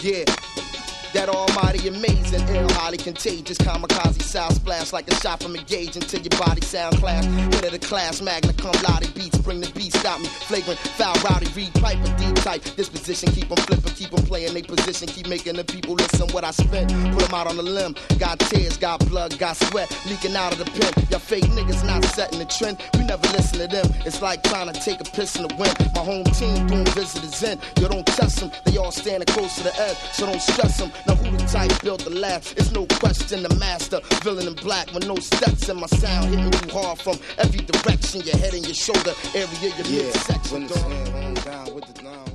Yeah. That almighty amazing, ill, highly contagious, kamikaze sound splash like a shot from a gauge until your body sound clash. Hit of the class, magna cum laude beats, bring the beats, got me flagrant, foul, rowdy, read pipe, and deep type. Disposition, keep them flipping, keep them playing they position, keep making the people listen what I spent. Put them out on the limb, got tears, got blood, got sweat, leaking out of the pen. Y'all fake niggas not setting the trend, we never listen to them. It's like trying to take a piss in the wind. My home team doing visitors in, you don't test them, they all standing close to the edge, so don't stress them. Now who the type built the last? It's no question the master, villain in black with no steps in my sound, hitting you hard from every direction, your head and your shoulder area, your midsection. When it's down with the